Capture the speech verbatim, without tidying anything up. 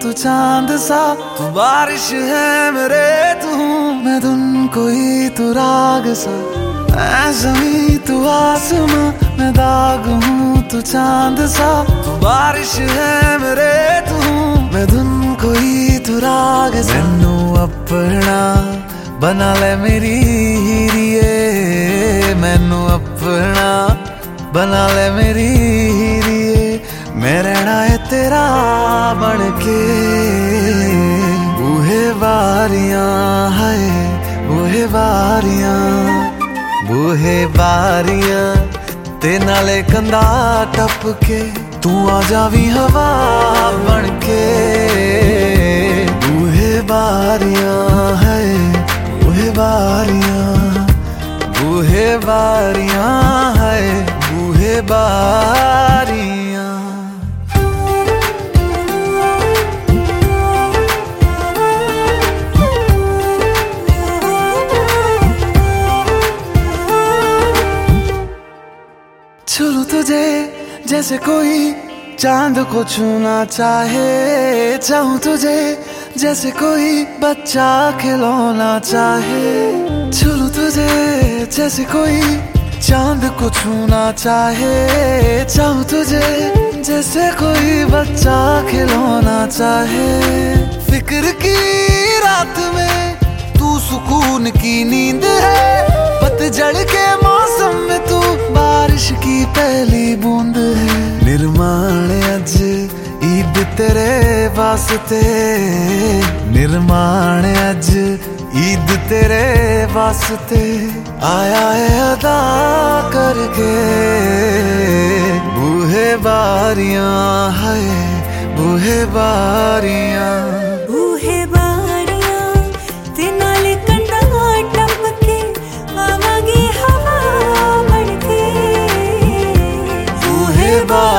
तू चांद सा, तू बारिश है मेरे तू मैं धुन कोई तू राग सा। मैं ज़मीं तू आसमां, मैं दाग हूँ तू चांद सा, तू बारिश है मेरे तू मैं धुन कोई तू राग सा। मैनू अपना बना ले मेरी हीरिए, मैनू अपना बना ले मेरी हीरिए, मैं रहना है तेरा बन के। बूहे बारियां है बूहे बारियां, बूहे बारियां ते नाले कंधा टप के, तू आ जावी हवा बन के। बूहे बारियां है बूहे बारियां, बूहे बारियां है बूहे बारियां। छू तुझे जैसे कोई चांद को छूना चाहे, चाहूं तुझे जैसे कोई बच्चा खिलौना चाहे। छू तुझे जैसे कोई चांद को छूना चाहे, चाहूं तुझे जैसे कोई बच्चा खिलौना चाहे। फिक्र की रात में तू सुकून की नींद है, पतझड़ के मौसम में तू बारिश की पहली बूंद है। निर्माण अज ईद तेरे वास्ते, निर्माण अज ईद तेरे वास्ते, आया है अदा करके। बूहे बारियां है बूहे बारियां, बूहे बारियां ते नाले कंधा टप के, आवागी हवा बढ़ के। बूहे बारियां